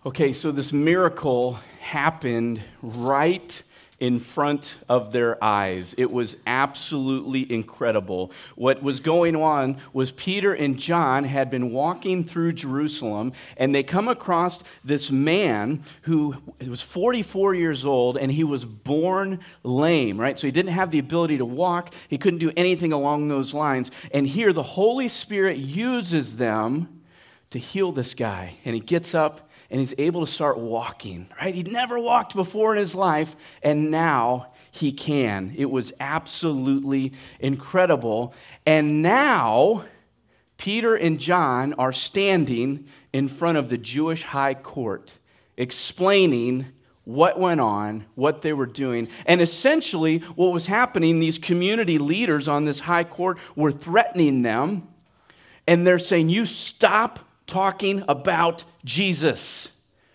Okay, so this miracle happened right in front of their eyes. It was absolutely incredible. What was going on was Peter and John had been walking through Jerusalem, and they come across this man who was 44 years old, and he was born lame, right? So he didn't have the ability to walk. He couldn't do anything along those lines. And here the Holy Spirit uses them to heal this guy, and he gets up and he's able to start walking, right? He'd never walked before in his life, and now he can. It was absolutely incredible. And now Peter and John are standing in front of the Jewish high court, explaining what went on, what they were doing. And essentially what was happening, these community leaders on this high court were threatening them, and they're saying, you stop talking about Jesus.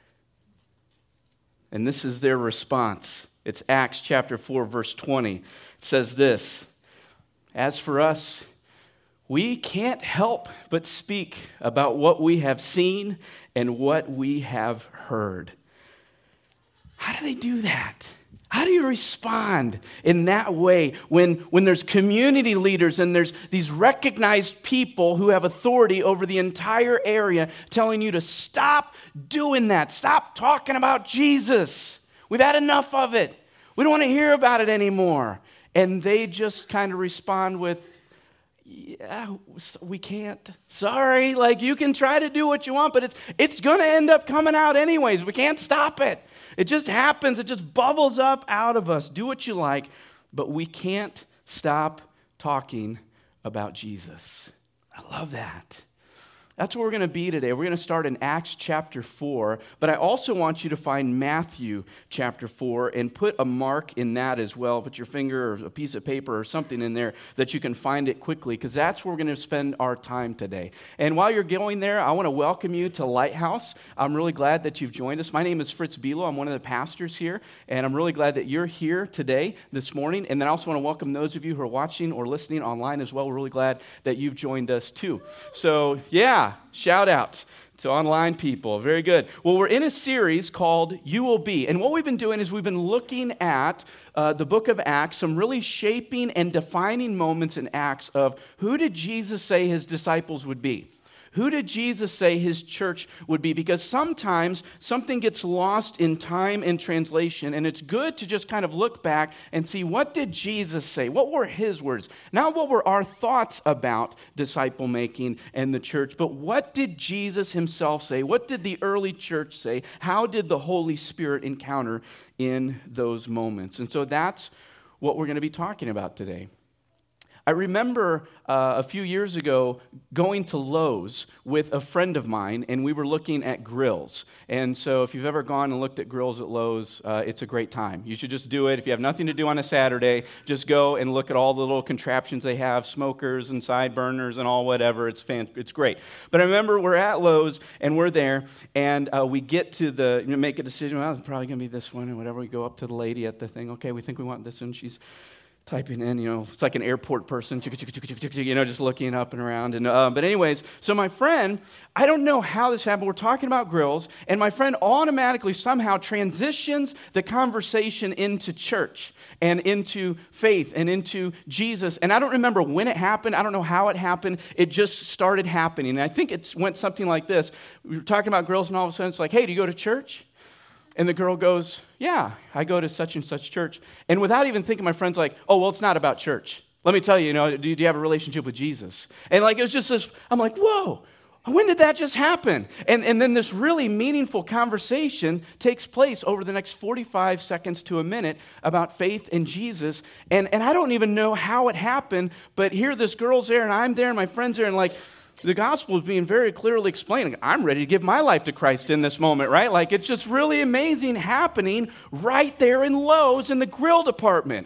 And this is their response. It's Acts chapter 4, verse 20. It says this, as for us, we can't help but speak about what we have seen and what we have heard. How do they do that? How do you respond in that way when there's community leaders and there's these recognized people who have authority over the entire area telling you to stop doing that, stop talking about Jesus. We've had enough of it. We don't want to hear about it anymore. And they just kind of respond with, yeah, we can't. Sorry, like you can try to do what you want, but it's going to end up coming out anyways. We can't stop it. It just happens. It just bubbles up out of us. Do what you like, but we can't stop talking about Jesus. I love that. That's where we're going to be today. We're going to start in Acts chapter 4, but I also want you to find Matthew chapter 4 and put a mark in that as well. Put your finger or a piece of paper or something in there that you can find it quickly, because that's where we're going to spend our time today. And while you're going there, I want to welcome you to Lighthouse. I'm really glad that you've joined us. My name is Fritz Bilo. I'm one of the pastors here, and I'm really glad that you're here today, this morning. And then I also want to welcome those of you who are watching or listening online as well. We're really glad that you've joined us too. So, yeah. Shout out to online people. Very good. Well, we're in a series called You Will Be. And what we've been doing is we've been looking at the book of Acts, some really shaping and defining moments in Acts of who did Jesus say his disciples would be? Who did Jesus say his church would be? Because sometimes something gets lost in time and translation, and it's good to just kind of look back and see, what did Jesus say? What were his words? Not what were our thoughts about disciple making and the church, but what did Jesus himself say? What did the early church say? How did the Holy Spirit encounter in those moments? And so that's what we're going to be talking about today. I remember a few years ago going to Lowe's with a friend of mine, and we were looking at grills. And so if you've ever gone and looked at grills at Lowe's, it's a great time. You should just do it. If you have nothing to do on a Saturday, just go and look at all the little contraptions they have, smokers and side burners and all whatever. It's great. But I remember we're at Lowe's, and we're there, and we get to make a decision. Well, it's probably going to be this one, and whatever. We go up to the lady at the thing. Okay, we think we want this one. She's typing in, it's like an airport person, just looking up and around. And but anyways, so my friend, I don't know how this happened. We're talking about grills, and my friend automatically somehow transitions the conversation into church and into faith and into Jesus. And I don't remember when it happened. I don't know how it happened. It just started happening. And I think it went something like this. We were talking about grills, and all of a sudden it's like, hey, do you go to church? And the girl goes, yeah, I go to such and such church. And without even thinking, my friend's like, oh, well, it's not about church. Let me tell you, do you have a relationship with Jesus? And it was just this, I'm like, whoa, when did that just happen? And then this really meaningful conversation takes place over the next 45 seconds to a minute about faith in Jesus. And I don't even know how it happened, but here this girl's there, and I'm there, and my friend's there, and the gospel is being very clearly explained. I'm ready to give my life to Christ in this moment, right? It's just really amazing happening right there in Lowe's in the grill department.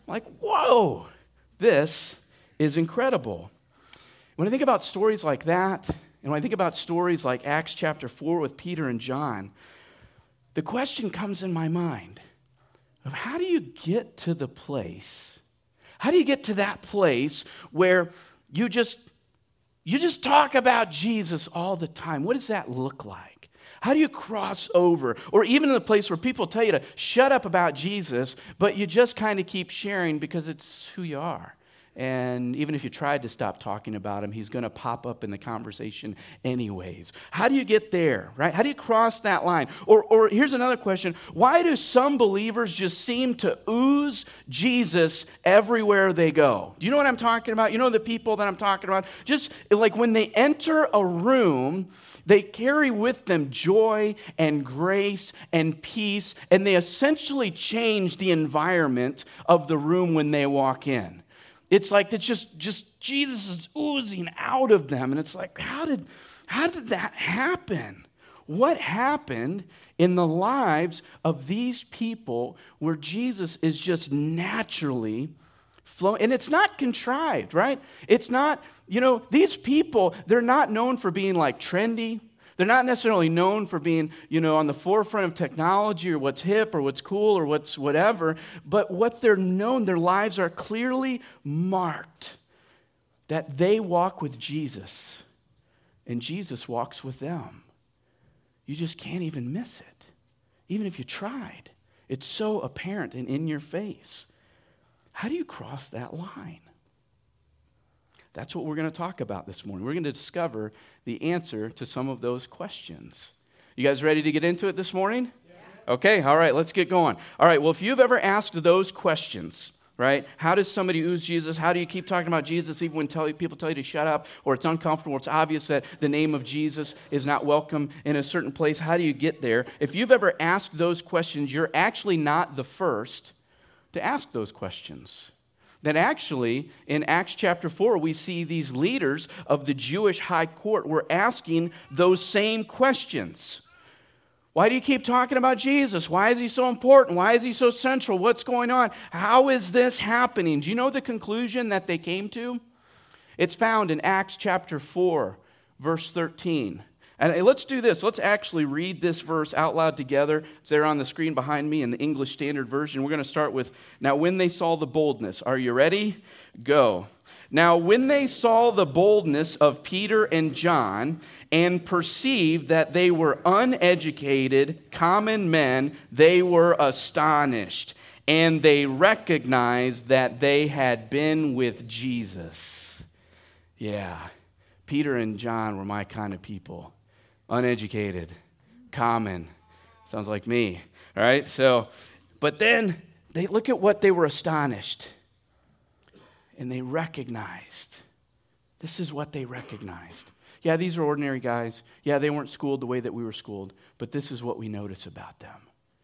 Whoa, this is incredible. When I think about stories like that, and when I think about stories like Acts chapter 4 with Peter and John, the question comes in my mind of how do you get to the place? How do you get to that place where you just talk about Jesus all the time? What does that look like? How do you cross over? Or even in the place where people tell you to shut up about Jesus, but you just kind of keep sharing because it's who you are. And even if you tried to stop talking about him, he's going to pop up in the conversation anyways. How do you get there, right? How do you cross that line? Or here's another question. Why do some believers just seem to ooze Jesus everywhere they go? Do you know what I'm talking about? You know the people that I'm talking about? Just like when they enter a room, they carry with them joy and grace and peace, and they essentially change the environment of the room when they walk in. It's like it's just Jesus is oozing out of them. And it's like, how did that happen? What happened in the lives of these people where Jesus is just naturally flowing? And it's not contrived, right? It's not, these people, they're not known for being like trendy. They're not necessarily known for being, on the forefront of technology or what's hip or what's cool or what's whatever. But what they're known, their lives are clearly marked that they walk with Jesus and Jesus walks with them. You just can't even miss it, even if you tried. It's so apparent and in your face. How do you cross that line? That's what we're going to talk about this morning. We're going to discover the answer to some of those questions. You guys ready to get into it this morning? Yeah. Okay, all right, let's get going. All right, well, if you've ever asked those questions, right? How does somebody ooze Jesus? How do you keep talking about Jesus even when people tell you to shut up, or it's uncomfortable, or it's obvious that the name of Jesus is not welcome in a certain place? How do you get there? If you've ever asked those questions, you're actually not the first to ask those questions. That actually, in Acts chapter 4, we see these leaders of the Jewish high court were asking those same questions. Why do you keep talking about Jesus? Why is he so important? Why is he so central? What's going on? How is this happening? Do you know the conclusion that they came to? It's found in Acts chapter 4, verse 13. And let's do this. Let's actually read this verse out loud together. It's there on the screen behind me in the English Standard Version. We're going to start with, now when they saw the boldness. Are you ready? Go. Now when they saw the boldness of Peter and John and perceived that they were uneducated, common men, they were astonished. And they recognized that they had been with Jesus. Yeah, Peter and John were my kind of people. Uneducated, common. Sounds like me, all right? So, but then they look at what they were astonished. And they recognized. This is what they recognized. Yeah, these are ordinary guys. Yeah, they weren't schooled the way that we were schooled. But this is what we notice about them.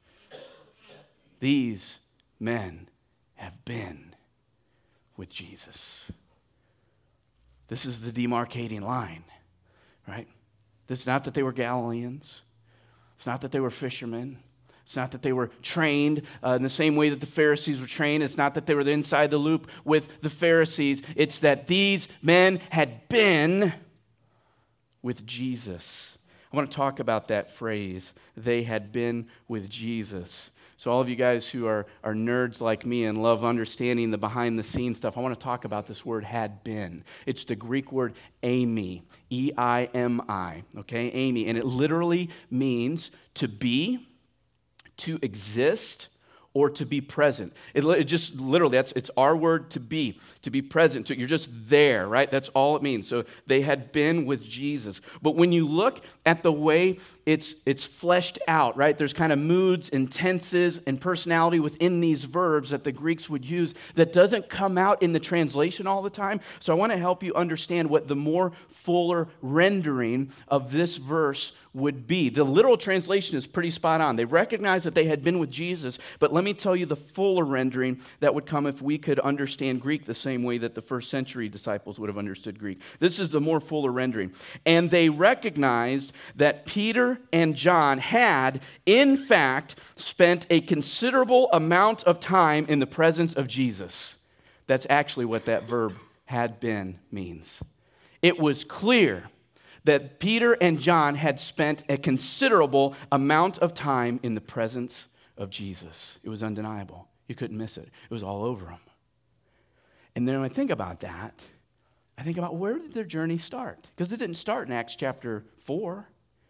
These men have been with Jesus. This is the demarcating line, right? This is not that they were Galileans. It's not that they were fishermen. It's not that they were trained in the same way that the Pharisees were trained. It's not that they were inside the loop with the Pharisees. It's that these men had been with Jesus. I want to talk about that phrase, they had been with Jesus. So all of you guys who are nerds like me and love understanding the behind-the-scenes stuff, I want to talk about this word had been. It's the Greek word eimi, E-I-M-I, okay, eimi. And it literally means to be, to exist, or to be present. It just literally, it's our word to be present. So you're just there, right? That's all it means. So they had been with Jesus. But when you look at the way it's fleshed out, right? There's kind of moods and tenses and personality within these verbs that the Greeks would use that doesn't come out in the translation all the time. So I want to help you understand what the more fuller rendering of this verse would be. The literal translation is pretty spot on. They recognized that they had been with Jesus, but let me tell you the fuller rendering that would come if we could understand Greek the same way that the first century disciples would have understood Greek. This is the more fuller rendering. And they recognized that Peter and John had, in fact, spent a considerable amount of time in the presence of Jesus. That's actually what that verb had been means. It was clear that Peter and John had spent a considerable amount of time in the presence of Jesus. It was undeniable. You couldn't miss it. It was all over them. And then when I think about that, I think about where did their journey start? Because it didn't start in Acts chapter 4.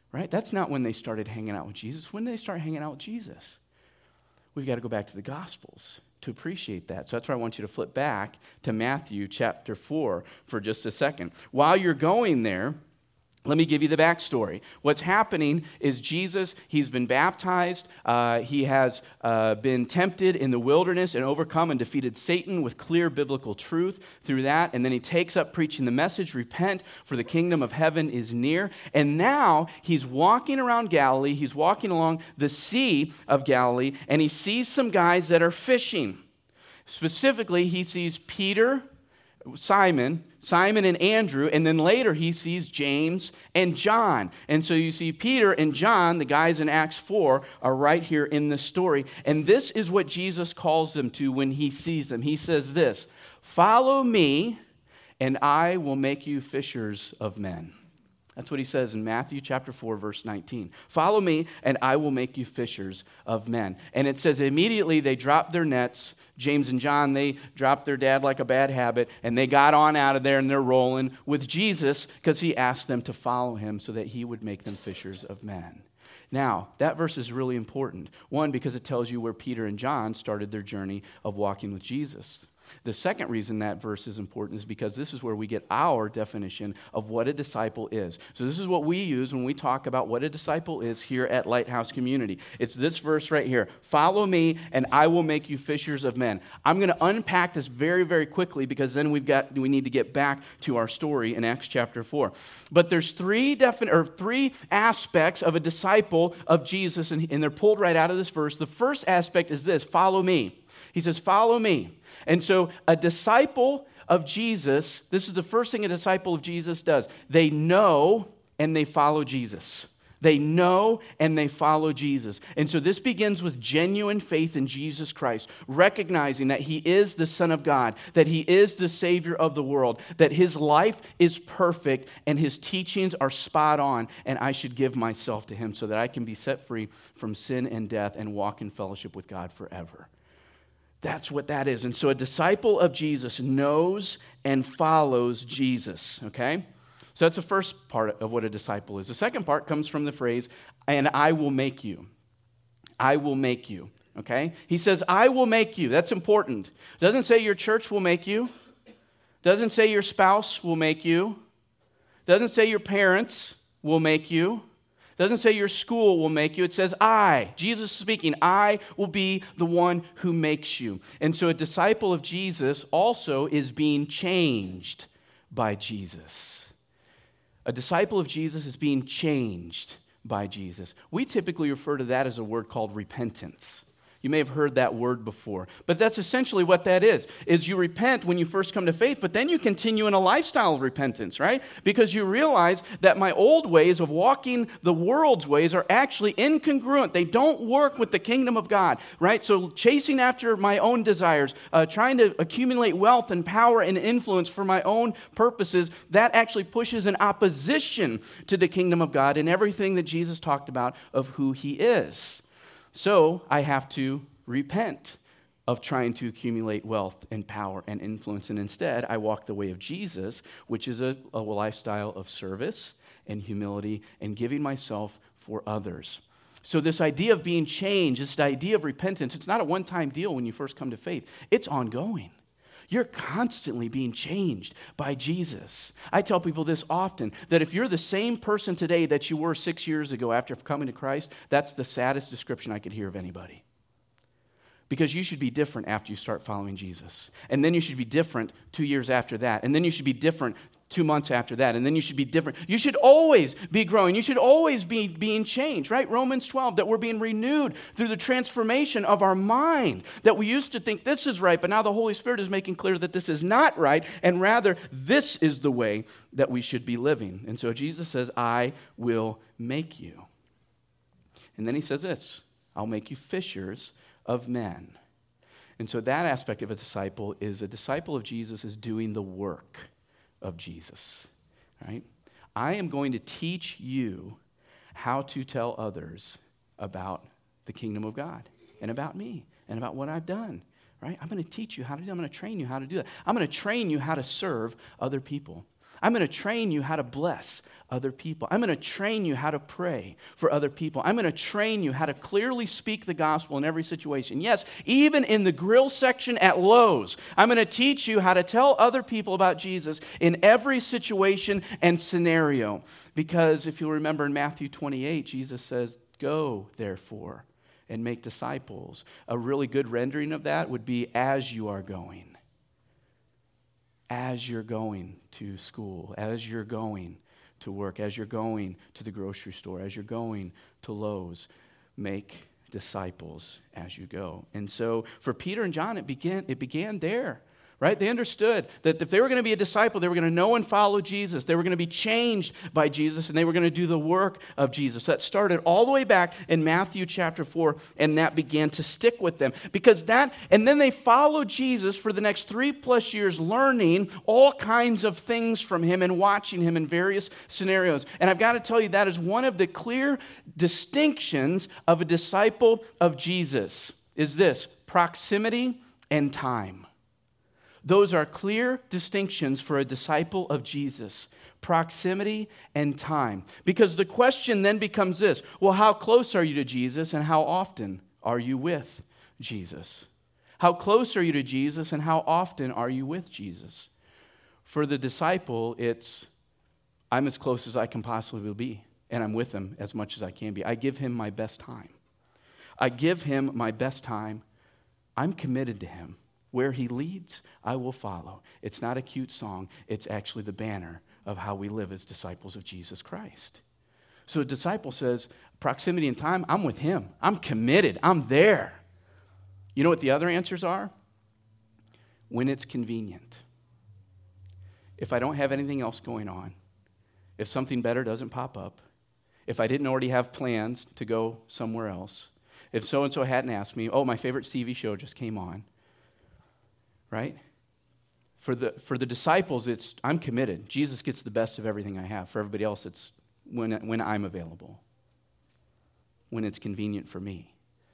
right? That's not when they started hanging out with Jesus. When did they start hanging out with Jesus? We've got to go back to the Gospels to appreciate that. So that's why I want you to flip back to Matthew chapter 4 for just a second. While you're going there, let me give you the backstory. What's happening is Jesus, he's been baptized. He has been tempted in the wilderness and overcome and defeated Satan with clear biblical truth through that. And then he takes up preaching the message, repent, for the kingdom of heaven is near. And now he's walking around Galilee. He's walking along the Sea of Galilee, and he sees some guys that are fishing. Specifically, he sees Peter, Simon and Andrew, and then later he sees James and John. And so you see Peter and John, the guys in Acts 4, are right here in this story. And this is what Jesus calls them to when he sees them. He says this, "Follow me, and I will make you fishers of men." That's what he says in Matthew chapter 4, verse 19. "Follow me, and I will make you fishers of men." And it says immediately they dropped their nets. James and John, they dropped their dad like a bad habit, and they got on out of there, and they're rolling with Jesus because he asked them to follow him so that he would make them fishers of men. Now, that verse is really important. One, because it tells you where Peter and John started their journey of walking with Jesus. The second reason that verse is important is because this is where we get our definition of what a disciple is. So this is what we use when we talk about what a disciple is here at Lighthouse Community. It's this verse right here. "Follow me, and I will make you fishers of men." I'm going to unpack this very, very quickly because then we need to get back to our story in Acts chapter 4. But there's three aspects of a disciple of Jesus, and they're pulled right out of this verse. The first aspect is this: follow me. He says, "Follow me." And so a disciple of Jesus, this is the first thing a disciple of Jesus does. They know and they follow Jesus. They know and they follow Jesus. And so this begins with genuine faith in Jesus Christ, recognizing that he is the Son of God, that he is the Savior of the world, that his life is perfect and his teachings are spot on, and I should give myself to him so that I can be set free from sin and death and walk in fellowship with God forever. That's what that is. And so a disciple of Jesus knows and follows Jesus, okay? So that's the first part of what a disciple is. The second part comes from the phrase, "and I will make you." I will make you, okay? He says, "I will make you." That's important. Doesn't say your church will make you. Doesn't say your spouse will make you. Doesn't say your parents will make you. Doesn't say your school will make you. It says I. Jesus is speaking. I will be the one who makes you. And so a disciple of Jesus also is being changed by Jesus. A disciple of Jesus is being changed by Jesus. We typically refer to that as a word called repentance. You may have heard that word before. But that's essentially what that is you repent when you first come to faith, but then you continue in a lifestyle of repentance, right? Because you realize that my old ways of walking the world's ways are actually incongruent. They don't work with the kingdom of God, right? So chasing after my own desires, trying to accumulate wealth and power and influence for my own purposes, that actually pushes in opposition to the kingdom of God and everything that Jesus talked about of who he is. So I have to repent of trying to accumulate wealth and power and influence, and instead I walk the way of Jesus, which is a lifestyle of service and humility and giving myself for others. So this idea of being changed, this idea of repentance, it's not a one-time deal when you first come to faith. It's ongoing. You're constantly being changed by Jesus. I tell people this often, that if you're the same person today that you were 6 years ago after coming to Christ, that's the saddest description I could hear of anybody. Because you should be different after you start following Jesus. And then you should be different 2 years after that. And then you should be different 2 months after that. And then you should be different. You should always be growing. You should always be being changed, right? Romans 12, that we're being renewed through the transformation of our mind. That we used to think this is right, but now the Holy Spirit is making clear that this is not right, and rather this is the way that we should be living. And so Jesus says, "I will make you." And then he says this, "I'll make you fishers of men." And so that aspect of a disciple of Jesus is doing the work of Jesus, right? I am going to teach you how to tell others about the kingdom of God and about me and about what I've done, right? I'm going to teach you how to do it. I'm going to train you how to do that. I'm going to train you how to serve other people. I'm going to train you how to bless other people. I'm going to train you how to pray for other people. I'm going to train you how to clearly speak the gospel in every situation. Yes, even in the grill section at Lowe's, I'm going to teach you how to tell other people about Jesus in every situation and scenario. Because if you'll remember in Matthew 28, Jesus says, "Go, therefore, and make disciples." A really good rendering of that would be as you are going. As you're going to school, as you're going to work, as you're going to the grocery store, as you're going to Lowe's, make disciples as you go. And so for Peter and John, it began there. Right? They understood that if they were going to be a disciple, they were going to know and follow Jesus. They were going to be changed by Jesus, and they were going to do the work of Jesus. That started all the way back in Matthew chapter 4, and that began to stick with them. And then they followed Jesus for the next 3+ years, learning all kinds of things from him and watching him in various scenarios. And I've got to tell you, that is one of the clear distinctions of a disciple of Jesus, is this: proximity and time. Those are clear distinctions for a disciple of Jesus: proximity and time. Because the question then becomes this: well, how close are you to Jesus, and how often are you with Jesus? How close are you to Jesus, and how often are you with Jesus? For the disciple, it's, I'm as close as I can possibly be, and I'm with him as much as I can be. I give him my best time. I give him my best time. I'm committed to him. Where he leads, I will follow. It's not a cute song. It's actually the banner of how we live as disciples of Jesus Christ. So a disciple says, proximity and time, I'm with him. I'm committed. I'm there. You know what the other answers are? When it's convenient. If I don't have anything else going on, if something better doesn't pop up, if I didn't already have plans to go somewhere else, if so-and-so hadn't asked me, oh, my favorite TV show just came on, right? For the disciples, it's, I'm committed. Jesus gets the best of everything I have. For everybody else, it's when I'm available, when it's convenient for me.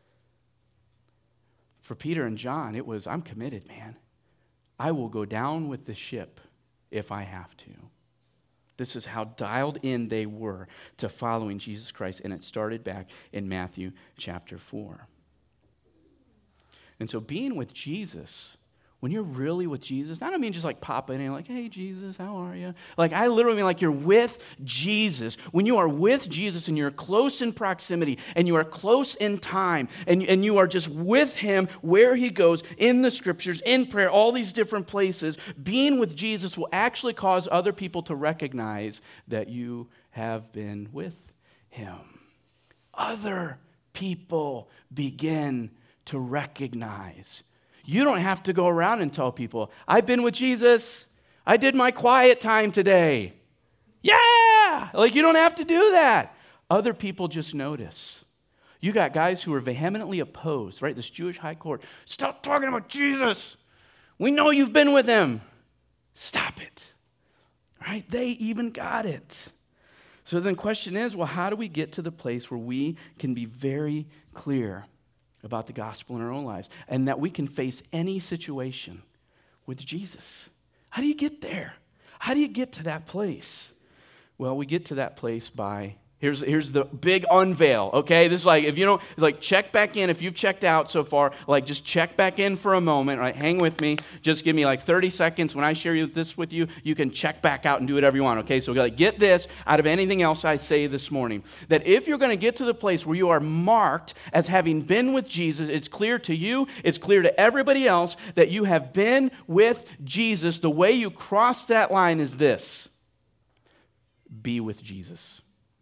For Peter and John, it was, I'm committed, man. I will go down with the ship if I have to. This is how dialed in they were to following Jesus Christ, and it started back in Matthew chapter 4. And so being with Jesus, when you're really with Jesus, I don't mean just like pop in and like, hey, Jesus, how are you? Like, I literally mean like you're with Jesus. When you are with Jesus and you're close in proximity and you are close in time and you are just with him where he goes, in the scriptures, in prayer, all these different places, being with Jesus will actually cause other people to recognize that you have been with him. Other people begin to recognize. You don't have to go around and tell people, I've been with Jesus. I did my quiet time today. Yeah! Like, you don't have to do that. Other people just notice. You got guys who are vehemently opposed, right? This Jewish high court. Stop talking about Jesus. We know you've been with him. Stop it. Right? They even got it. So then the question is, well, how do we get to the place where we can be very clear about the gospel in our own lives, and that we can face any situation with Jesus? How do you get there? How do you get to that place? Well, we get to that place by, here's the big unveil, okay? This is like, if you don't, it's like check back in. If you've checked out so far, like just check back in for a moment, right? Hang with me. Just give me like 30 seconds. When I share this with you, you can check back out and do whatever you want, okay? So like, get this out of anything else I say this morning, that if you're going to get to the place where you are marked as having been with Jesus, it's clear to you, it's clear to everybody else that you have been with Jesus. The way you cross that line is this: be with Jesus.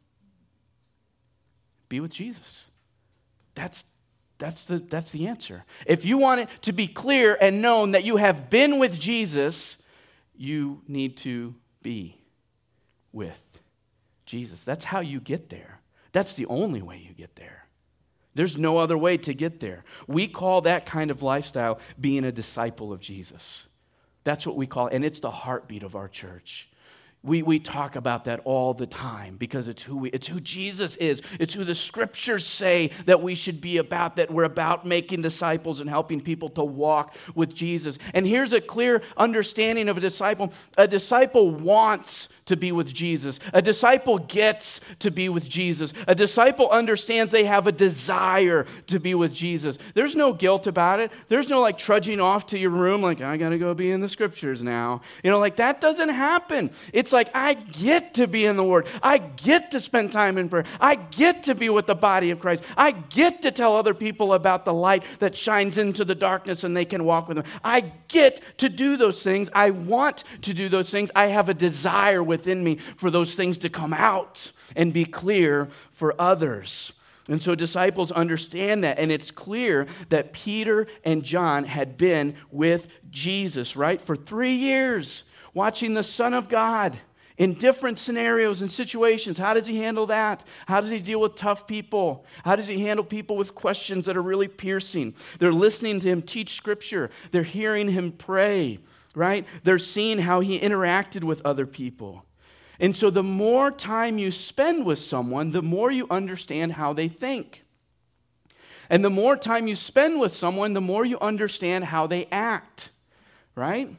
Be with Jesus. That's the answer. If you want it to be clear and known that you have been with Jesus, you need to be with Jesus. That's how you get there. That's the only way you get there. There's no other way to get there. We call that kind of lifestyle being a disciple of Jesus. That's what we call it, and it's the heartbeat of our church. We talk about that all the time because it's who Jesus is. It's who the scriptures say that we should be about, that we're about making disciples and helping people to walk with Jesus. And here's a clear understanding of a disciple. A disciple wants to be with Jesus. A disciple gets to be with Jesus. A disciple understands they have a desire to be with Jesus. There's no guilt about it. There's no like trudging off to your room like, I got to go be in the scriptures now. Like that doesn't happen. It's like, I get to be in the Word. I get to spend time in prayer. I get to be with the body of Christ. I get to tell other people about the light that shines into the darkness and they can walk with them. I get to do those things. I want to do those things. I have a desire within me for those things to come out and be clear for others. And so disciples understand that, and it's clear that Peter and John had been with Jesus, right, for 3 years, watching the Son of God in different scenarios and situations. How does he handle that? How does he deal with tough people? How does he handle people with questions that are really piercing? They're listening to him teach Scripture. They're hearing him pray, right? They're seeing how he interacted with other people. And so the more time you spend with someone, the more you understand how they think. And the more time you spend with someone, the more you understand how they act, right?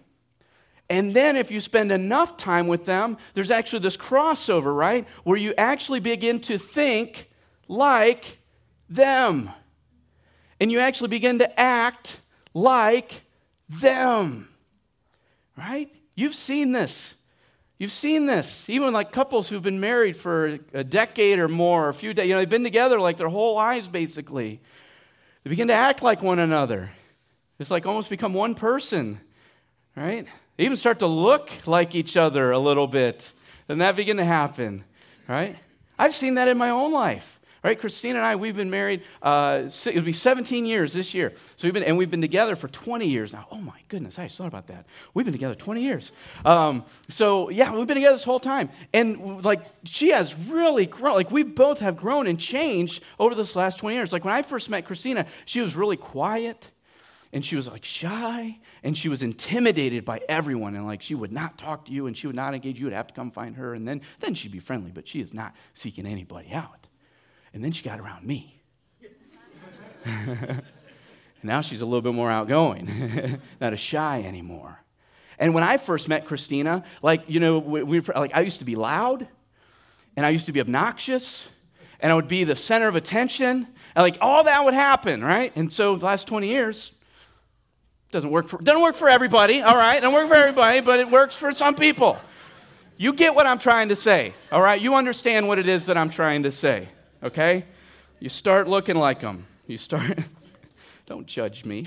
And then if you spend enough time with them, there's actually this crossover, right? Where you actually begin to think like them. And you actually begin to act like them, right? You've seen this. You've seen this, even like couples who've been married for a decade or more, or a few days. They've been together like their whole lives, basically. They begin to act like one another. It's like almost become one person, right? They even start to look like each other a little bit. And that begin to happen, right? I've seen that in my own life. Right, Christina and I, we've been married, it'll be 17 years this year. So we've been together for 20 years now. Oh my goodness, I just thought about that. We've been together 20 years. So yeah, we've been together this whole time. And like, she has really grown. Like, we both have grown and changed over this last 20 years. Like, when I first met Christina, she was really quiet. And she was like shy. And she was intimidated by everyone. And like, she would not talk to you and she would not engage. You would have to come find her. And then she'd be friendly. But she is not seeking anybody out. And then she got around me. And now she's a little bit more outgoing, not as shy anymore. And when I first met Christina, like, I used to be loud, and I used to be obnoxious, and I would be the center of attention, and like all that would happen, right? And so the last 20 years, doesn't work for everybody, all right? Doesn't work for everybody, but it works for some people. You get what I'm trying to say, all right? You understand what it is that I'm trying to say. Okay? You start looking like them. Don't judge me.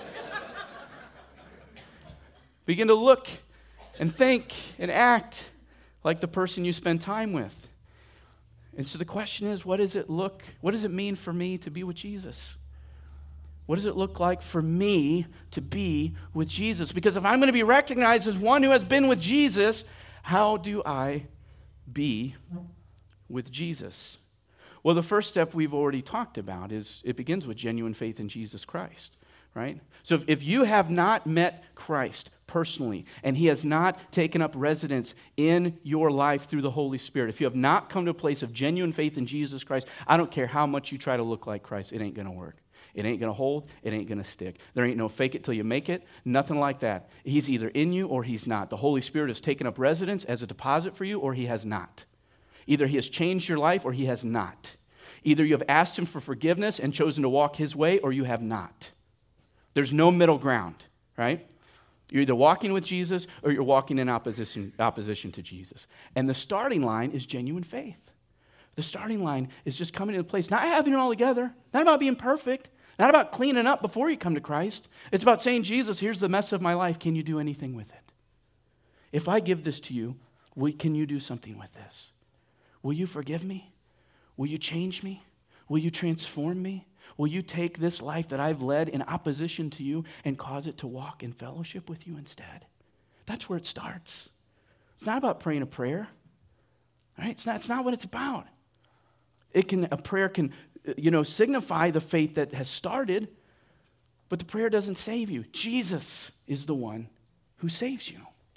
Begin to look and think and act like the person you spend time with. And so the question is, what does it mean for me to be with Jesus? What does it look like for me to be with Jesus? Because if I'm going to be recognized as one who has been with Jesus, how do I be with Jesus? Well, the first step we've already talked about is it begins with genuine faith in Jesus Christ, right? So if you have not met Christ personally and he has not taken up residence in your life through the Holy Spirit, if you have not come to a place of genuine faith in Jesus Christ, I don't care how much you try to look like Christ, it ain't going to work. It ain't going to hold. It ain't going to stick. There ain't no fake it till you make it. Nothing like that. He's either in you or he's not. The Holy Spirit has taken up residence as a deposit for you or he has not. Either he has changed your life or he has not. Either you have asked him for forgiveness and chosen to walk his way or you have not. There's no middle ground, right? You're either walking with Jesus or you're walking in opposition to Jesus. And the starting line is genuine faith. The starting line is just coming to a place, not having it all together, not about being perfect, not about cleaning up before you come to Christ. It's about saying, Jesus, here's the mess of my life. Can you do anything with it? If I give this to you, can you do something with this? Will you forgive me? Will you change me? Will you transform me? Will you take this life that I've led in opposition to you and cause it to walk in fellowship with you instead? That's where it starts. It's not about praying a prayer. Right? It's not what it's about. A prayer can, signify the faith that has started, but the prayer doesn't save you. Jesus is the one who saves you.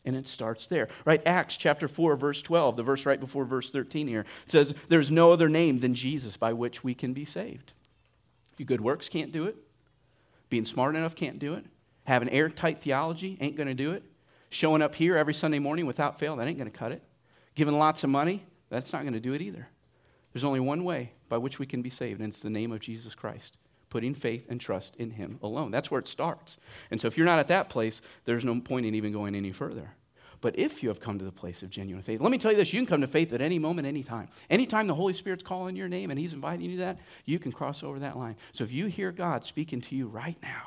And it starts there, right? Acts chapter 4, verse 12, the verse right before verse 13 here, says, there's no other name than Jesus by which we can be saved. Your good works can't do it. Being smart enough can't do it. Having airtight theology ain't going to do it. Showing up here every Sunday morning without fail, that ain't going to cut it. Giving lots of money, that's not going to do it either. There's only one way by which we can be saved, and it's the name of Jesus Christ. Putting faith and trust in him alone. That's where it starts. And so if you're not at that place, there's no point in even going any further. But if you have come to the place of genuine faith, let me tell you this, you can come to faith at any moment, any time. Anytime the Holy Spirit's calling your name and he's inviting you to that, you can cross over that line. So if you hear God speaking to you right now,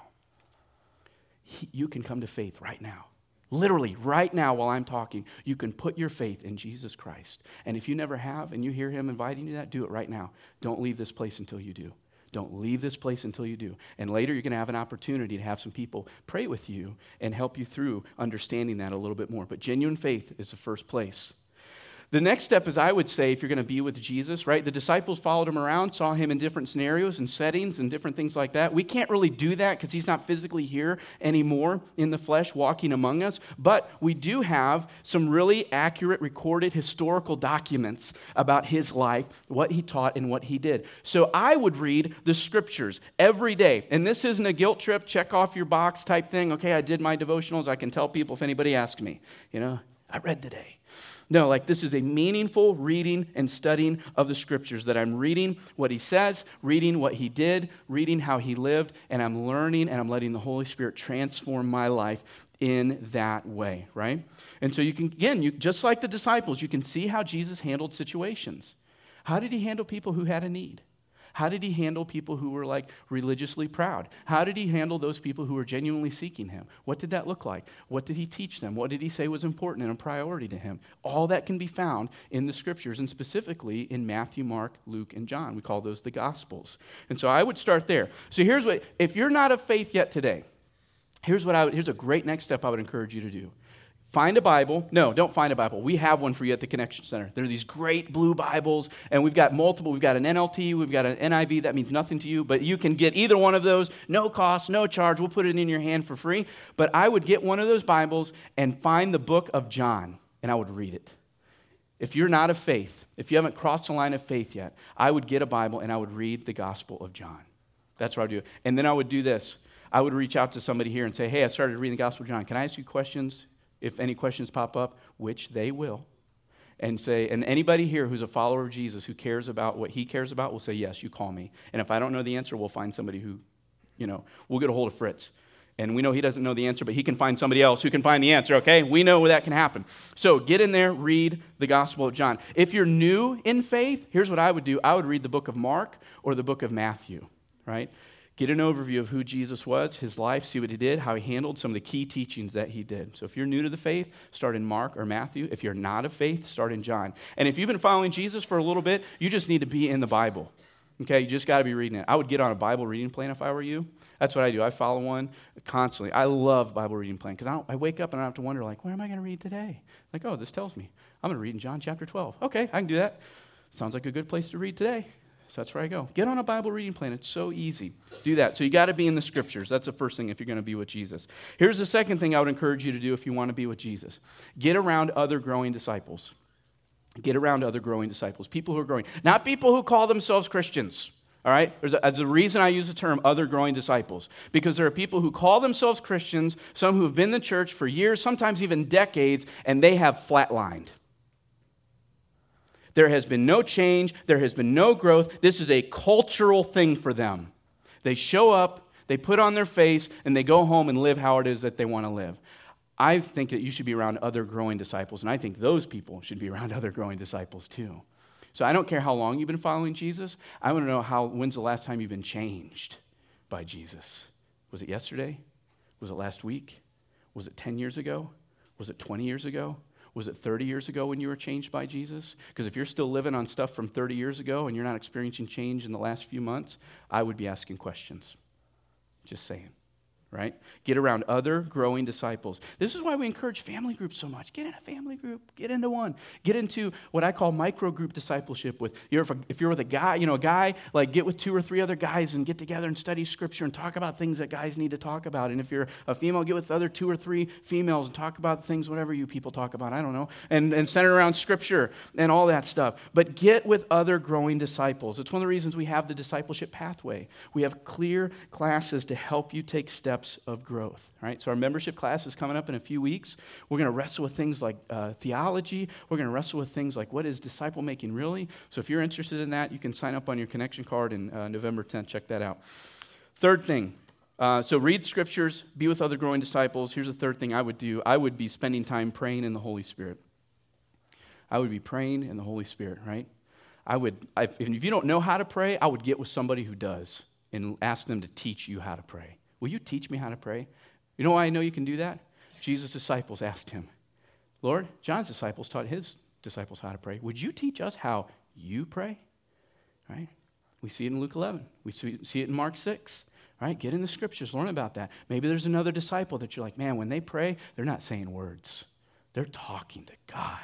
you can come to faith right now. Literally, right now while I'm talking, you can put your faith in Jesus Christ. And if you never have and you hear him inviting you to that, do it right now. Don't leave this place until you do. Don't leave this place until you do. And later you're going to have an opportunity to have some people pray with you and help you through understanding that a little bit more. But genuine faith is the first place. The next step is, I would say, if you're going to be with Jesus, right? The disciples followed him around, saw him in different scenarios and settings and different things like that. We can't really do that because he's not physically here anymore in the flesh walking among us. But we do have some really accurate recorded historical documents about his life, what he taught and what he did. So I would read the scriptures every day. And this isn't a guilt trip, check off your box type thing. Okay, I did my devotionals. I can tell people if anybody asks me, I read today. No, like this is a meaningful reading and studying of the scriptures, that I'm reading what he says, reading what he did, reading how he lived, and I'm learning and I'm letting the Holy Spirit transform my life in that way, right? And so you can, again, just like the disciples, you can see how Jesus handled situations. How did he handle people who had a need? How did he handle people who were like religiously proud? How did he handle those people who were genuinely seeking him? What did that look like? What did he teach them? What did he say was important and a priority to him? All that can be found in the scriptures, and specifically in Matthew, Mark, Luke, and John. We call those the Gospels. And so I would start there. So here's what, if you're not of faith yet today, here's a great next step I would encourage you to do. Find a Bible. No, don't find a Bible. We have one for you at the Connection Center. There are these great blue Bibles, and we've got multiple. We've got an NLT, we've got an NIV. That means nothing to you, but you can get either one of those. No cost, no charge. We'll put it in your hand for free. But I would get one of those Bibles and find the book of John, and I would read it. If you're not of faith, if you haven't crossed the line of faith yet, I would get a Bible, and I would read the Gospel of John. That's what I would do. And then I would do this. I would reach out to somebody here and say, hey, I started reading the Gospel of John. Can I ask you questions? If any questions pop up, which they will, and say, and anybody here who's a follower of Jesus who cares about what he cares about will say, yes, you call me. And if I don't know the answer, we'll find somebody who, we'll get a hold of Fritz. And we know he doesn't know the answer, but he can find somebody else who can find the answer, okay? We know that can happen. So get in there, read the Gospel of John. If you're new in faith, here's what I would do. I would read the book of Mark or the book of Matthew, right? Get an overview of who Jesus was, his life, see what he did, how he handled some of the key teachings that he did. So if you're new to the faith, start in Mark or Matthew. If you're not of faith, start in John. And if you've been following Jesus for a little bit, you just need to be in the Bible. Okay, you just got to be reading it. I would get on a Bible reading plan if I were you. That's what I do. I follow one constantly. I love Bible reading plan because I wake up and I don't have to wonder, like, where am I going to read today? Like, oh, this tells me. I'm going to read in John chapter 12. Okay, I can do that. Sounds like a good place to read today. So that's where I go. Get on a Bible reading plan. It's so easy. Do that. So you got to be in the scriptures. That's the first thing if you're going to be with Jesus. Here's the second thing I would encourage you to do if you want to be with Jesus. Get around other growing disciples. Get around other growing disciples. People who are growing. Not people who call themselves Christians. All right? There's a reason I use the term other growing disciples. Because there are people who call themselves Christians, some who have been in the church for years, sometimes even decades, and they have flatlined. There has been no change. There has been no growth. This is a cultural thing for them. They show up, they put on their face, and they go home and live how it is that they want to live. I think that you should be around other growing disciples, and I think those people should be around other growing disciples too. So I don't care how long you've been following Jesus. I want to know when's the last time you've been changed by Jesus. Was it yesterday? Was it last week? Was it 10 years ago? Was it 20 years ago? Was it 30 years ago when you were changed by Jesus? Because if you're still living on stuff from 30 years ago and you're not experiencing change in the last few months, I would be asking questions. Just saying, right? Get around other growing disciples. This is why we encourage family groups so much. Get in a family group. Get into one. Get into what I call micro group discipleship with, if you're with a guy, like get with 2 or 3 other guys and get together and study scripture and talk about things that guys need to talk about. And if you're a female, get with other 2 or 3 females and talk about things, whatever you people talk about, I don't know, and center around scripture and all that stuff. But get with other growing disciples. It's one of the reasons we have the discipleship pathway. We have clear classes to help you take steps of growth. All right, so our membership class is coming up in a few weeks. We're going to wrestle with things like theology. We're going to wrestle with things like what is disciple making really. So if you're interested in that, you can sign up on your connection card in November 10th. Check that out. Third thing, so read scriptures, be with other growing disciples. Here's the third thing I would do. I would be spending time praying in the Holy Spirit. I would be praying in the Holy Spirit, right? If you don't know how to pray, I would get with somebody who does and ask them to teach you how to pray. Will you teach me how to pray? You know why I know you can do that? Jesus' disciples asked him, Lord, John's disciples taught his disciples how to pray. Would you teach us how you pray? Right? We see it in Luke 11. We see it in Mark 6. Right? Get in the scriptures, learn about that. Maybe there's another disciple that you're like, man, when they pray, they're not saying words. They're talking to God.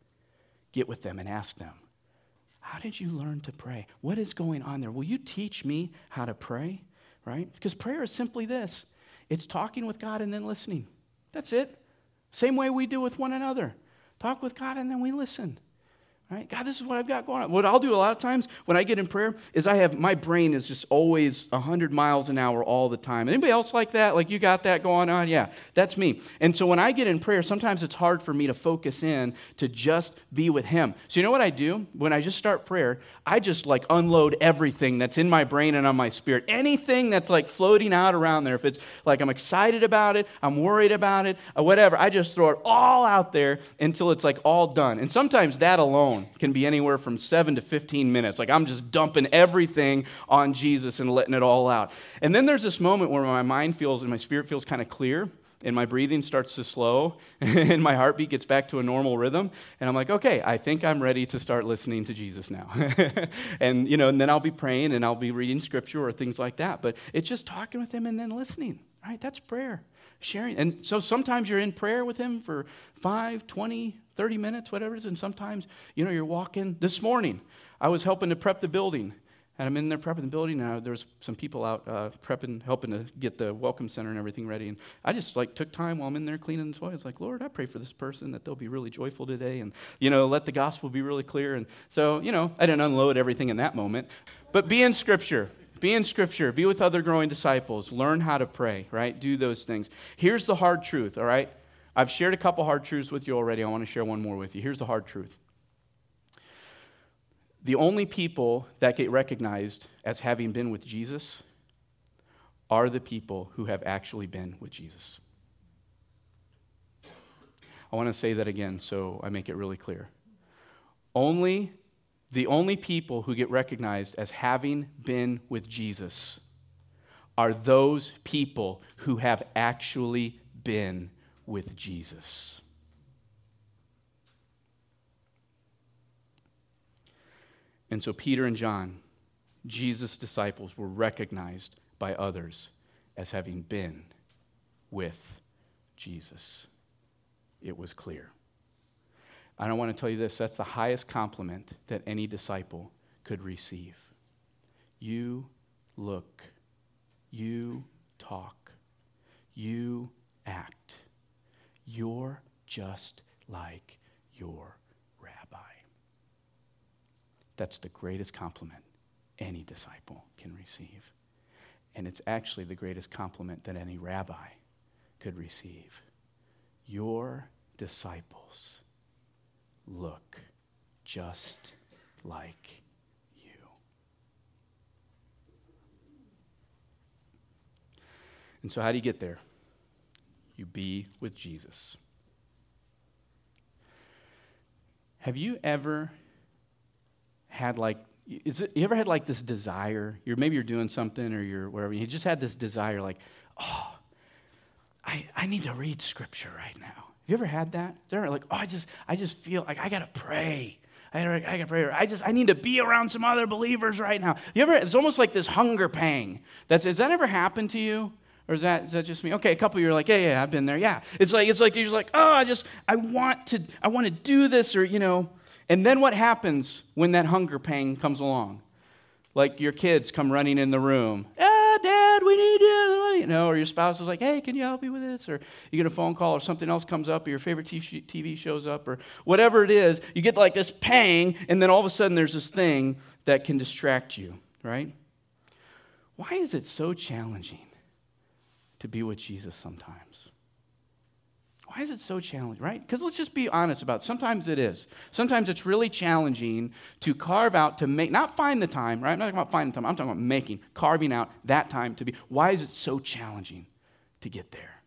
Get with them and ask them, how did you learn to pray? What is going on there? Will you teach me how to pray? Right? Because prayer is simply this. It's talking with God and then listening. That's it. Same way we do with one another. Talk with God and then we listen. Right? God, this is what I've got going on. What I'll do a lot of times when I get in prayer is my brain is just always 100 miles an hour all the time. Anybody else like that? Like you got that going on? Yeah, that's me. And so when I get in prayer, sometimes it's hard for me to focus in to just be with him. So you know what I do? When I just start prayer, I just like unload everything that's in my brain and on my spirit. Anything that's like floating out around there. If it's like I'm excited about it, I'm worried about it, or whatever, I just throw it all out there until it's like all done. And sometimes that alone can be anywhere from 7 to 15 minutes. Like I'm just dumping everything on Jesus and letting it all out. And then there's this moment where my mind feels and my spirit feels kind of clear and my breathing starts to slow and my heartbeat gets back to a normal rhythm. And I'm like, okay, I think I'm ready to start listening to Jesus now. and then I'll be praying and I'll be reading scripture or things like that. But it's just talking with him and then listening, right? That's prayer. Sharing. And so sometimes you're in prayer with him for 5, 20, 30 minutes, whatever it is. And sometimes, you're walking. This morning, I was helping to prep the building. And I'm in there prepping the building. Now there's some people out helping to get the welcome center and everything ready. And I just took time while I'm in there cleaning the toys. I was like, Lord, I pray for this person that they'll be really joyful today. And, let the gospel be really clear. And so, I didn't unload everything in that moment. But be in Scripture. Be in Scripture. Be with other growing disciples. Learn how to pray, right? Do those things. Here's the hard truth, all right? I've shared a couple hard truths with you already. I want to share one more with you. Here's the hard truth. The only people that get recognized as having been with Jesus are the people who have actually been with Jesus. I want to say that again so I make it really clear. The only people who get recognized as having been with Jesus are those people who have actually been with Jesus. And so Peter and John, Jesus' disciples, were recognized by others as having been with Jesus. It was clear. And I want to tell you this, that's the highest compliment that any disciple could receive. You look, you talk, you act. You're just like your rabbi. That's the greatest compliment any disciple can receive. And it's actually the greatest compliment that any rabbi could receive. Your disciples look just like you. And so how do you get there? You be with Jesus. Have you ever had you ever had this desire? Maybe you're doing something or you're wherever. You just had this desire I need to read scripture right now. Have you ever had that? They're I just feel like I gotta pray. I gotta pray. Or I need to be around some other believers right now. It's almost like this hunger pang. Has that ever happened to you? Or is that just me? Okay, a couple of you are like, yeah, I've been there. Yeah. It's like you're just like, oh, I want to do this, or, And then what happens when that hunger pang comes along? Like your kids come running in the room. Dad, we need you. Or your spouse is like, hey, can you help me with this? Or you get a phone call or something else comes up, or your favorite TV shows up, or whatever it is. You get like this pang, and then all of a sudden there's this thing that can distract you, right? Why is it so challenging to be with Jesus sometimes? Why is it so challenging, right? Because let's just be honest about it. Sometimes it is. Sometimes it's really challenging to carve out, to make, not find the time, right? I'm not talking about finding the time. I'm talking about carving out that time to be. Why is it so challenging to get there?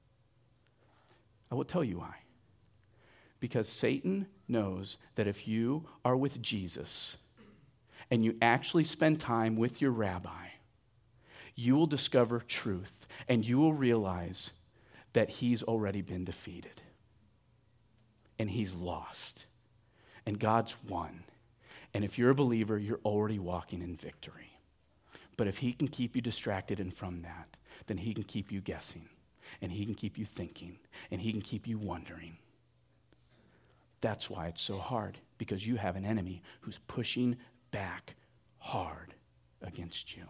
I will tell you why. Because Satan knows that if you are with Jesus and you actually spend time with your rabbi, you will discover truth and you will realize that he's already been defeated. And he's lost. And God's won. And if you're a believer, you're already walking in victory. But if he can keep you distracted and from that, then he can keep you guessing. And he can keep you thinking. And he can keep you wondering. That's why it's so hard. Because you have an enemy who's pushing back hard against you.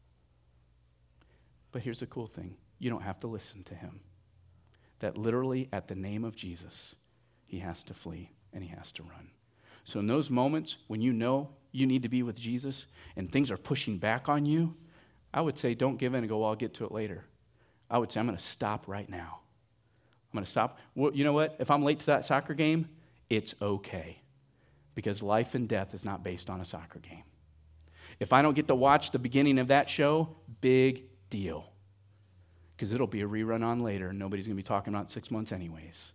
But here's the cool thing. You don't have to listen to him. That literally at the name of Jesus, he has to flee and he has to run. So in those moments when you know you need to be with Jesus and things are pushing back on you, I would say don't give in and go, well, I'll get to it later. I would say I'm going to stop right now. I'm going to stop. Well, you know what? If I'm late to that soccer game, it's okay. Because life and death is not based on a soccer game. If I don't get to watch the beginning of that show, big deal. Because it'll be a rerun on later, and nobody's going to be talking about 6 months anyways.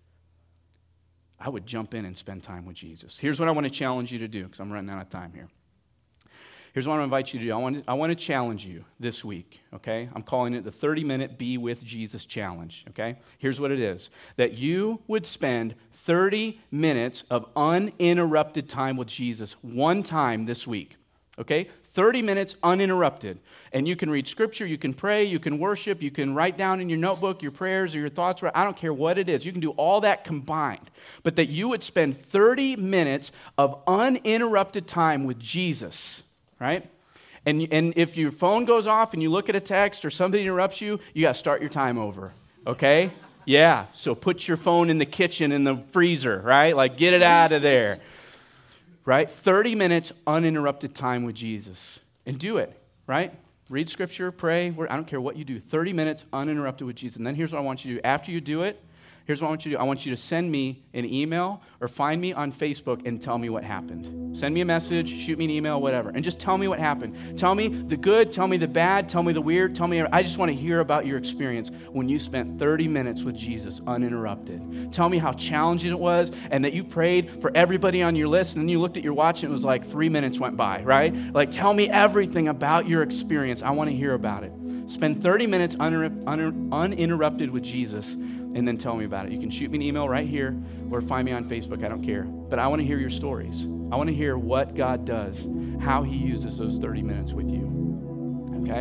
I would jump in and spend time with Jesus. Here's what I want to challenge you to do, because I'm running out of time here. Here's what I want to invite you to do. I want to challenge you this week, okay? I'm calling it the 30-minute Be With Jesus Challenge, okay? Here's what it is. That you would spend 30 minutes of uninterrupted time with Jesus one time this week, okay? 30 minutes uninterrupted. And you can read scripture, you can pray, you can worship, you can write down in your notebook your prayers or your thoughts. I don't care what it is. You can do all that combined. But that you would spend 30 minutes of uninterrupted time with Jesus, right? And if your phone goes off and you look at a text or somebody interrupts you, you got to start your time over, okay? Yeah, so put your phone in the kitchen in the freezer, right? Like get it out of there. Right? 30 minutes uninterrupted time with Jesus. And do it, right? Read scripture, pray. I don't care what you do. 30 minutes uninterrupted with Jesus. And then here's what I want you to do. After you do it, here's what I want you to do. I want you to send me an email or find me on Facebook and tell me what happened. Send me a message, shoot me an email, whatever. And just tell me what happened. Tell me the good, tell me the bad, tell me the weird, I just want to hear about your experience when you spent 30 minutes with Jesus uninterrupted. Tell me how challenging it was and that you prayed for everybody on your list and then you looked at your watch and it was like 3 minutes went by, right? Like tell me everything about your experience. I want to hear about it. Spend 30 minutes uninterrupted with Jesus and then tell me about it. You can shoot me an email right here or find me on Facebook. I don't care. But I want to hear your stories. I want to hear what God does, how he uses those 30 minutes with you. Okay?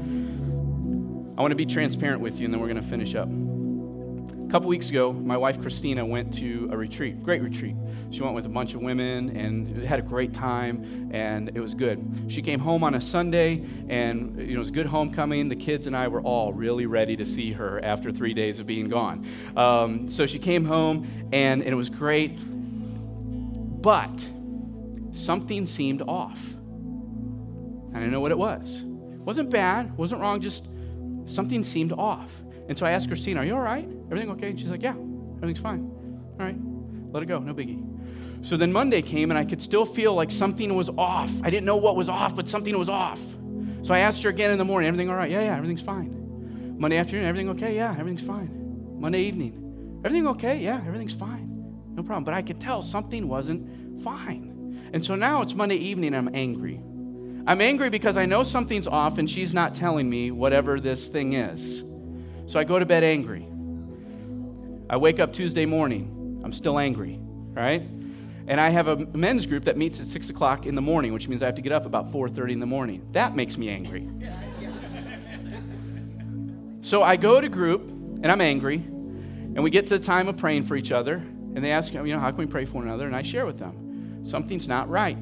I want to be transparent with you, and then we're going to finish up. A couple weeks ago, my wife Christina went to a retreat, great retreat. She went with a bunch of women and had a great time, and it was good. She came home on a Sunday, and it was a good homecoming. The kids and I were all really ready to see her after 3 days of being gone. So she came home, and it was great, but something seemed off. I didn't know what it was. It wasn't bad, wasn't wrong, just something seemed off. And so I asked Christina, are you all right? Everything okay? And she's like, yeah, everything's fine. All right, let it go, no biggie. So then Monday came and I could still feel like something was off. I didn't know what was off, but something was off. So I asked her again in the morning, everything all right? Yeah, everything's fine. Monday afternoon, everything okay? Yeah, everything's fine. Monday evening, everything okay? Yeah, everything's fine. No problem. But I could tell something wasn't fine. And so now it's Monday evening and I'm angry. I'm angry because I know something's off and she's not telling me whatever this thing is. So I go to bed angry. I wake up Tuesday morning. I'm still angry, right? And I have a men's group that meets at 6 o'clock in the morning, which means I have to get up about 4:30 in the morning. That makes me angry. So I go to group, and I'm angry, and we get to the time of praying for each other, and they ask, how can we pray for one another? And I share with them, something's not right.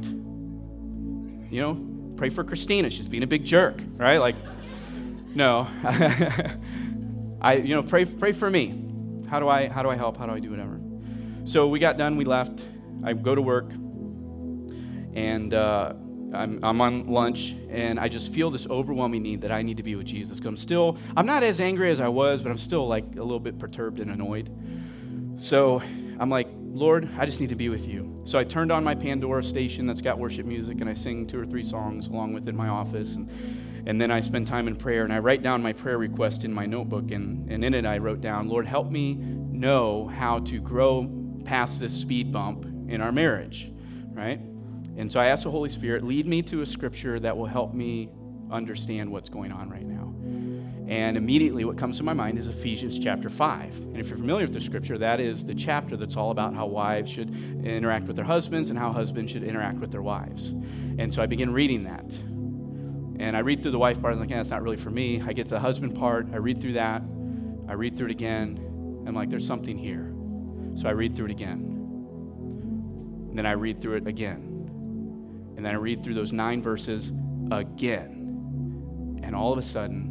Pray for Christina. She's being a big jerk, right? Like, no. Pray for me. How do I help? How do I do whatever? So we got done. We left. I go to work, and I'm on lunch, and I just feel this overwhelming need that I need to be with Jesus. Because I'm not as angry as I was, but I'm still like a little bit perturbed and annoyed. So I'm like, Lord, I just need to be with you. So I turned on my Pandora station that's got worship music, and I sing 2 or 3 songs along with it in my office. And then I spend time in prayer, and I write down my prayer request in my notebook, and in it I wrote down, Lord, help me know how to grow past this speed bump in our marriage, right? And so I asked the Holy Spirit, lead me to a scripture that will help me understand what's going on right now. And immediately what comes to my mind is Ephesians chapter 5. And if you're familiar with the scripture, that is the chapter that's all about how wives should interact with their husbands and how husbands should interact with their wives. And so I begin reading that. And I read through the wife part. I was like, that's not really for me. I get to the husband part. I read through that. I read through it again. I'm like, there's something here. So I read through it again. And then I read through it again. And then I read through those 9 verses again. And all of a sudden,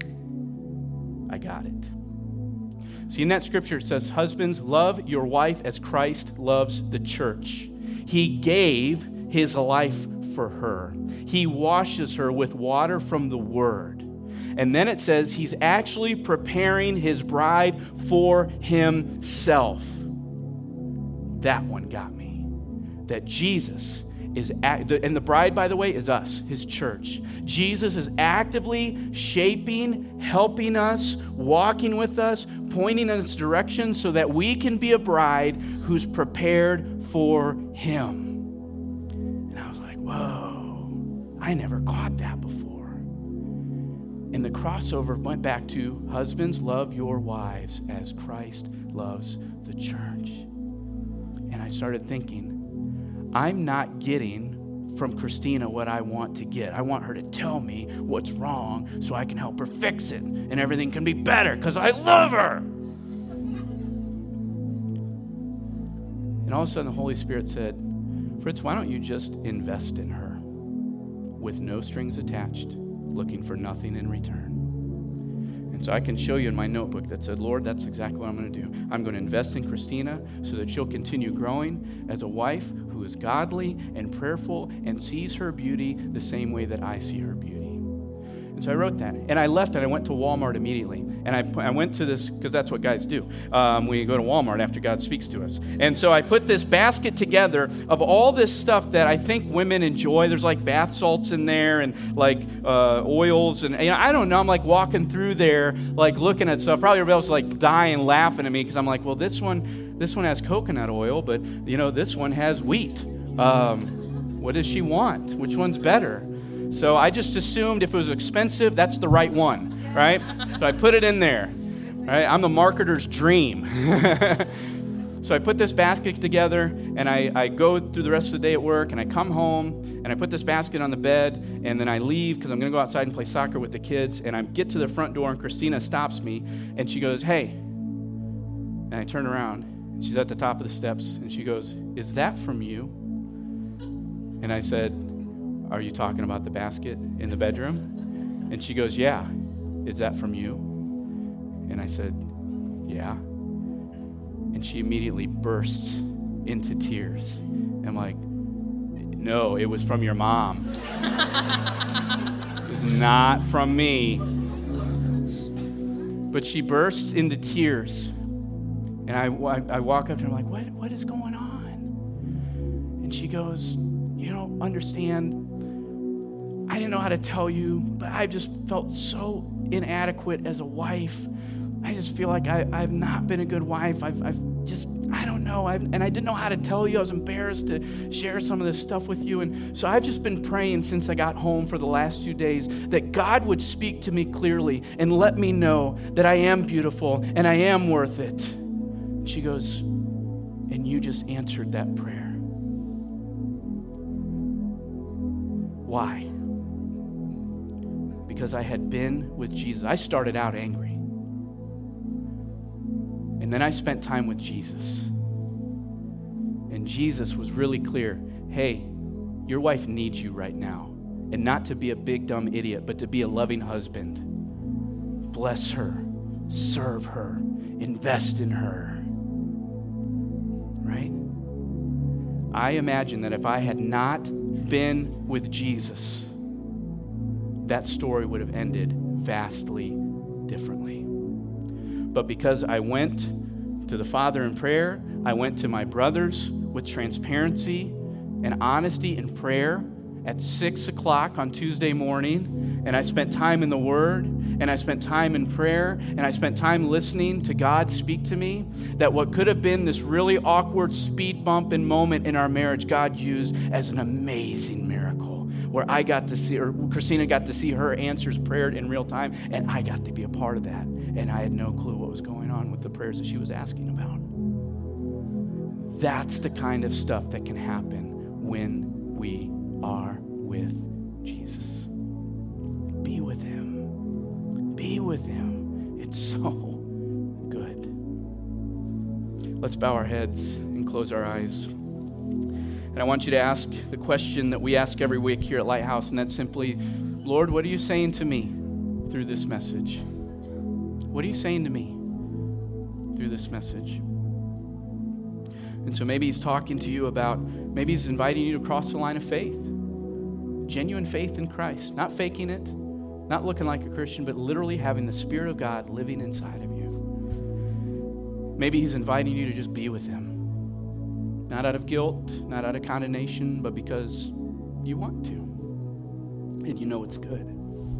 I got it. See, in that scripture, it says, husbands, love your wife as Christ loves the church. He gave his life for her. He washes her with water from the word. And then it says he's actually preparing his bride for himself. That one got me. That Jesus is, and the bride, by the way, is us, his church. Jesus is actively shaping, helping us, walking with us, pointing in its direction so that we can be a bride who's prepared for him. And I was like, whoa, I never caught that before. And the crossover went back to husbands, love your wives as Christ loves the church. And I started thinking, I'm not getting from Christina what I want to get. I want her to tell me what's wrong so I can help her fix it and everything can be better because I love her. And all of a sudden the Holy Spirit said, Fritz, why don't you just invest in her with no strings attached, looking for nothing in return? And so I can show you in my notebook that said, Lord, that's exactly what I'm going to do. I'm going to invest in Christina so that she'll continue growing as a wife who is godly and prayerful and sees her beauty the same way that I see her beauty. And so I wrote that. And I left and I went to Walmart immediately. And I went to this, because that's what guys do. We go to Walmart after God speaks to us. And so I put this basket together of all this stuff that I think women enjoy. There's like bath salts in there and like oils. And I don't know. I'm like walking through there, like looking at stuff. Probably everybody else is like dying laughing at me because I'm like, well, this one has coconut oil, but this one has wheat. What does she want? Which one's better? So I just assumed if it was expensive, that's the right one, right? So I put it in there, right? I'm the marketer's dream. So I put this basket together, and I go through the rest of the day at work, and I come home, and I put this basket on the bed, and then I leave because I'm going to go outside and play soccer with the kids, and I get to the front door, and Christina stops me, and she goes, hey. And I turn around, and she's at the top of the steps, and she goes, is that from you? And I said, are you talking about the basket in the bedroom? And she goes, yeah. Is that from you? And I said, yeah. And she immediately bursts into tears. I'm like, no, it was from your mom. It was not from me. But she bursts into tears. And I walk up to her, I'm like, what is going on? And she goes, you don't understand. I didn't know how to tell you, but I just felt so inadequate as a wife. I just feel like I've not been a good wife. I don't know. And I didn't know how to tell you. I was embarrassed to share some of this stuff with you. And so I've just been praying since I got home for the last few days that God would speak to me clearly and let me know that I am beautiful and I am worth it. She goes, and you just answered that prayer. Why? Because I had been with Jesus. I started out angry. And then I spent time with Jesus. And Jesus was really clear. Hey, your wife needs you right now. And not to be a big, dumb idiot, but to be a loving husband. Bless her. Serve her. Invest in her. Right? I imagine that if I had not been with Jesus, that story would have ended vastly differently. But because I went to the Father in prayer, I went to my brothers with transparency and honesty in prayer at 6 o'clock on Tuesday morning, and I spent time in the Word, and I spent time in prayer, and I spent time listening to God speak to me, that what could have been this really awkward speed bump and moment in our marriage, God used as an amazing miracle, where I got to see, or Christina got to see her answers prayed in real time, and I got to be a part of that, and I had no clue what was going on with the prayers that she was asking about. That's the kind of stuff that can happen when we are with Jesus. Be with him. Be with him. It's so good. Let's bow our heads and close our eyes. And I want you to ask the question that we ask every week here at Lighthouse, and that's simply, Lord, what are you saying to me through this message? What are you saying to me through this message? And so maybe he's talking to you about, maybe he's inviting you to cross the line of faith. Genuine faith in Christ. Not faking it, not looking like a Christian, but literally having the Spirit of God living inside of you. Maybe he's inviting you to just be with him. Not out of guilt, not out of condemnation, but because you want to. And you know it's good.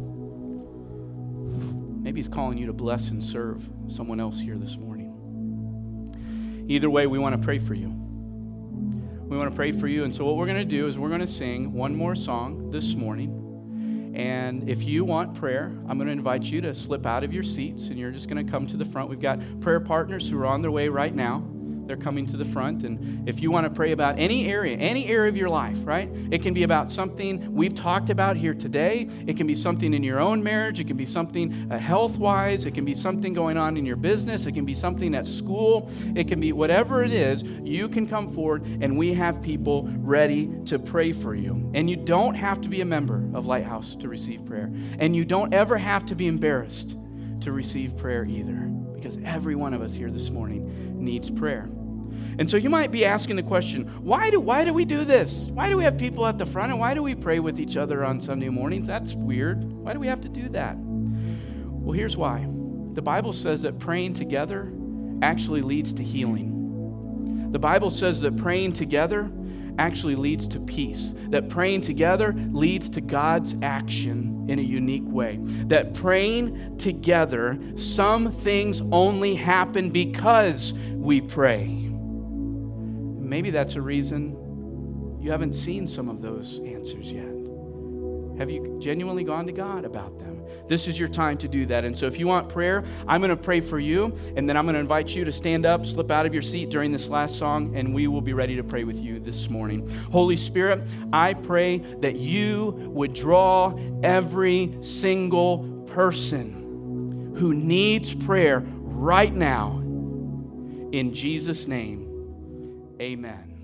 Maybe he's calling you to bless and serve someone else here this morning. Either way, we want to pray for you. We want to pray for you. And so what we're going to do is we're going to sing one more song this morning. And if you want prayer, I'm going to invite you to slip out of your seats, and you're just going to come to the front. We've got prayer partners who are on their way right now. They're coming to the front. And if you want to pray about any area of your life, right? It can be about something we've talked about here today. It can be something in your own marriage. It can be something health-wise. It can be something going on in your business. It can be something at school. It can be whatever it is. You can come forward, and we have people ready to pray for you. And you don't have to be a member of Lighthouse to receive prayer. And you don't ever have to be embarrassed to receive prayer either, because every one of us here this morning needs prayer. And so you might be asking the question, why do we do this? Why do we have people at the front, and why do we pray with each other on Sunday mornings? That's weird. Why do we have to do that? Well, here's why. The Bible says that praying together actually leads to healing. The Bible says that praying together actually leads to peace. That praying together leads to God's action in a unique way. That praying together, some things only happen because we pray. Maybe that's a reason you haven't seen some of those answers yet. Have you genuinely gone to God about them? This is your time to do that. And so if you want prayer, I'm going to pray for you, and then I'm going to invite you to stand up, slip out of your seat during this last song, and we will be ready to pray with you this morning. Holy Spirit, I pray that you would draw every single person who needs prayer right now. In Jesus' name, amen.